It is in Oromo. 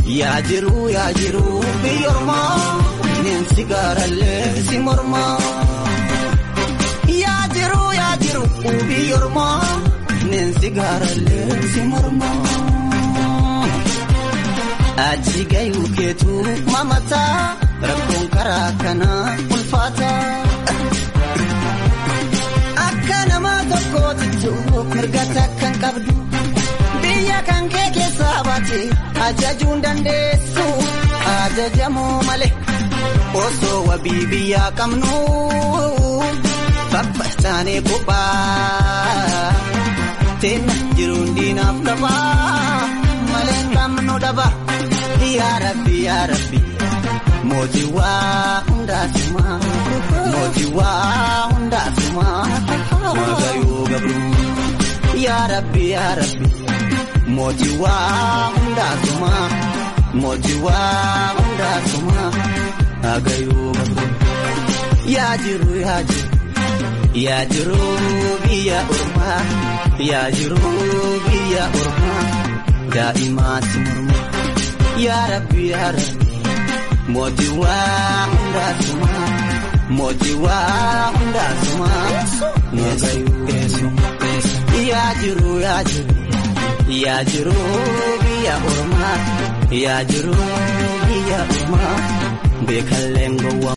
yaa jiru biyyormaa neensi gaarallee si mormaa. Yaa jiru biyyormaa neensi gaarallee si mormaa. Achi gayu keetu mamata rakkoon karaa kana ulfaata. Akka nama tokkootitu mirgata kan qabdu biyya kan kee keessa baate ajajuun dandeessu ajajamoo malee osoo wabii biyya qabnu babbastaanee kophaa teena jiruun diinaaf qabaa malee qabnu dhabaa. Yaa Rabbi mootii waa hundaasuma magayuu gabru. Yaa Rabbi mootii waa hundaasuma magayuu gabru. Yaa jiru biyya ormaa daa'imaa si mormaa. Yaa Rabbi mootii waa hundaasuma yaa jiru biyya ormaa beekalleen gowwaa.